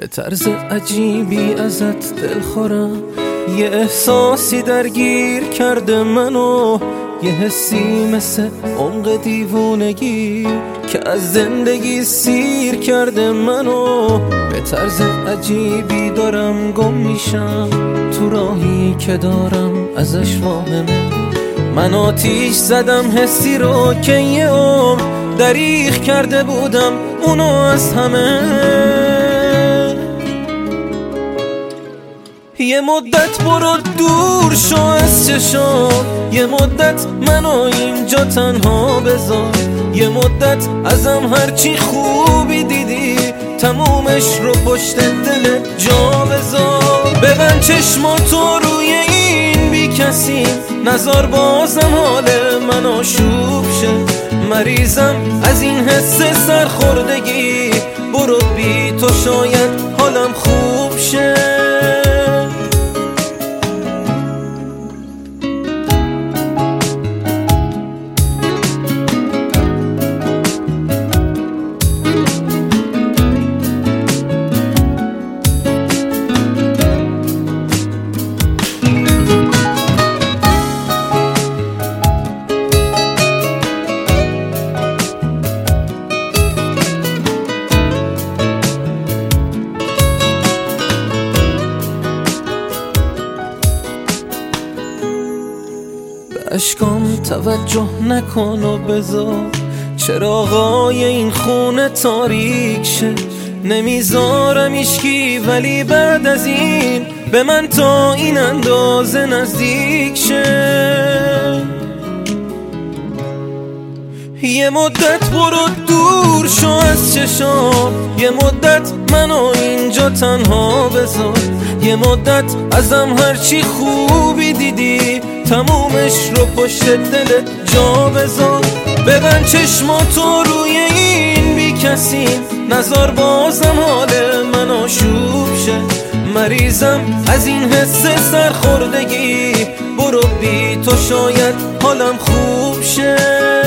طرز عجیبی ازت دل خورم، یه احساسی درگیر کرده منو، یه حسی مثل عمق دیوونگی که از زندگی سیر کرده منو. به طرز عجیبی دارم گم میشم تو راهی که دارم ازش واهمه. من آتیش زدم حسی رو که یه عمر دریغ کرده بودم اونو از همه. یه مدت برو دور شو از چشام، یه مدت منو اینجا تنها بذار، یه مدت ازم هرچی خوبی دیدی تمومش رو پشت دل جا بذار. ببند چشماتو روی این بی کسی، نذار بازم حال من آشوب شه. مریضم از این حس سرخوردگی، برو بی تو شاید حالم خوب شه. اشکام توجه نکن و بذار چراغای این خونه تاریک شه. نمیذارم ایشکی ولی بعد از این به من تا این اندازه نزدیک شه. یه مدت برو دور شو از چشام، یه مدت منو اینجا تنها بذار، یه مدت ازم هرچی خوبی دیدی تمومش رو پشت دل جا بذار. ببند چشماتو روی این بی کسی، نذار بازم حال من آشوب شه. مریضم از این حس سرخوردگی، برو بی تو شاید حالم خوب شه.